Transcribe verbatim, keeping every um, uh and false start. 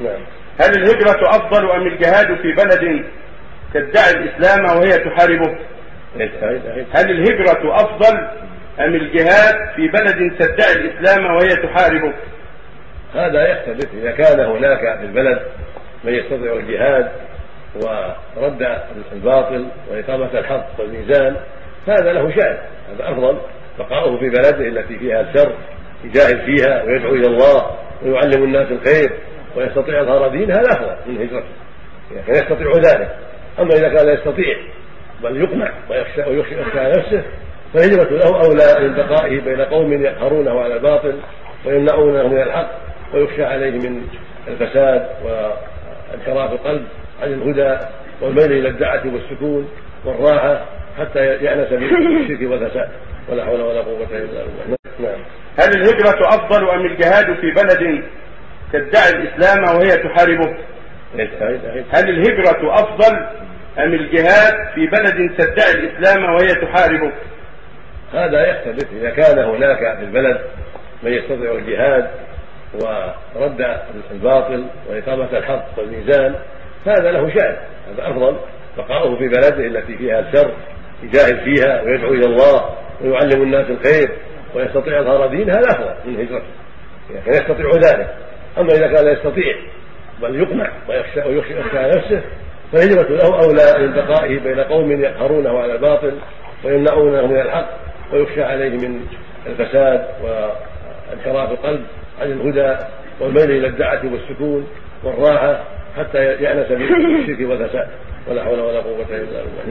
نعم. هل الهجرة أفضل أم الجهاد في بلد تدعي الإسلام وهي تحاربه؟ هل الهجرة أفضل أم الجهاد في بلد تدعي الإسلام وهي تحاربه؟ هذا يختلف. إذا كان هناك في البلد من يستطيع الجهاد ورد الباطل وإقامة الحق والميزان هذا له شأن، هذا أفضل. بقاؤه في بلده التي فيها الشر يجاهد فيها ويدعو إلى الله ويعلم الناس الخير ويستطيع إظهار دين، هذا أفضل من هجرته إذا كان يستطيع ذلك. أما إذا كان لا يستطيع بل يقنع ويخشى ويخشى على نفسه فهجرته له أولى من بقائه بين قوم يقهرونه على الباطل ويمنعونه من الحق ويخشى عليه من الفساد وانحراف القلب عن الهدى والميل إلى الدعة والسكون والراحة حتى يأنس بالشرك والفساد. ولا حول ولا قوة إلا بالله. نعم. هل الهجرة أفضل أم الجهاد في بلد تدعي الإسلام وهي تحاربه؟ هل الهجرة أفضل أم الجهاد في بلد تدعي الإسلام وهي تحاربه؟ هذا يختلف. إذا كان هناك في البلد من يستطيع الجهاد ورد الباطل وإقامة الحق والميزان هذا له شأن، هذا أفضل. بقاؤه في بلده التي فيها الشر يجاهد فيها ويدعو إلى الله ويعلم الناس الخير ويستطيع إظهار دين، هذا أفضل من هجرته إذا كان يستطيع ذلك. أما إذا كان لا يستطيع بل يقنع ويخشى ويخشى على نفسه فهجرته له أولى من بقائه بين قوم يقهرونه على الباطل ويمنعونه من الحق ويخشى عليه من الفساد وانحراف القلب عن الهدى والميل إلى الدعة والسكون والراحة حتى يأنس بالشرك والفساد. ولا حول ولا قوة إلا بالله.